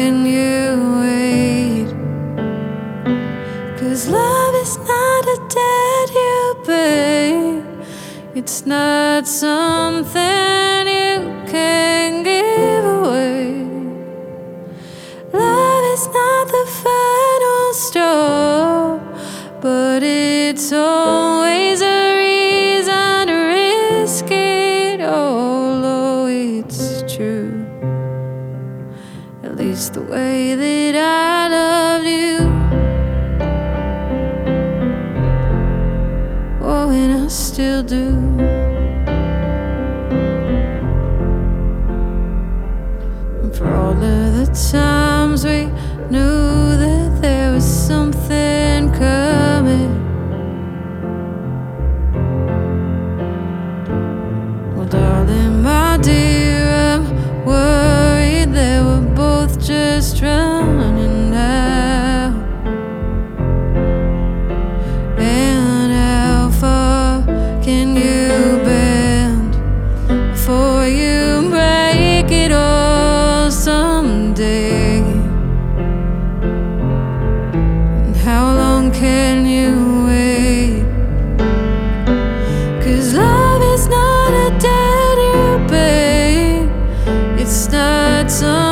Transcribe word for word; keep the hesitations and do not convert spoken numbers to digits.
can you wait? 'Cause love is not a debt you pay. It's not something you can give away. Love is not the final straw, but it's always a reason to risk it all. Oh, it's true, at least the way that I loved you. Oh, and I still do. And for all of the times we knew that there was something coming, well, darling, my dear, I'm worried that we're both just running out. And how far can you bend before you break it all someday? And how long can you wait? 'Cause love is not a debt you pay. It's not some